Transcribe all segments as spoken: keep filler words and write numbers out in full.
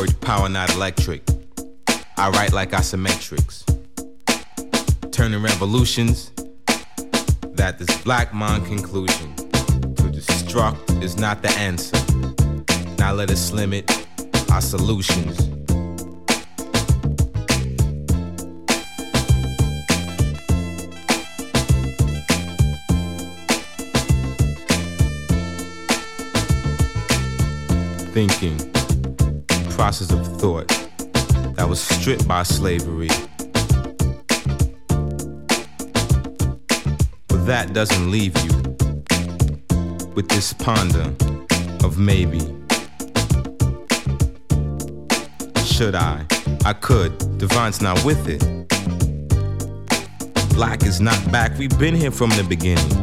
word power, not electric. I write like isometrics, turning revolutions. That this black mind conclusion to destruct is not the answer. Now let us limit our solutions. Thinking, process of thought that was stripped by slavery. But that doesn't leave you with this ponder of maybe. Should I? I could. Divine's not with it. Black is not back. We've been here from the beginning.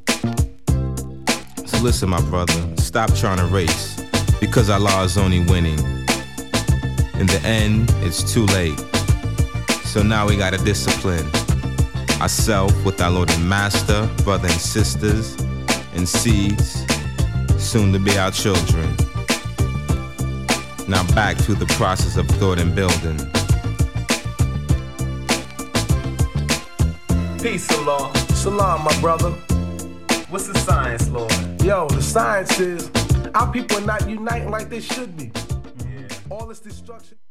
So listen, my brother, stop trying to race. Because Allah is only winning. In the end, it's too late. So now we gotta discipline ourselves with our Lord and Master, brother and sisters, and seeds, soon to be our children. Now back to the process of thought and building. Peace, Allah. Salam, my brother. What's the science, Lord? Yo, the science is our people are not uniting like they should be. Yeah. All this destruction.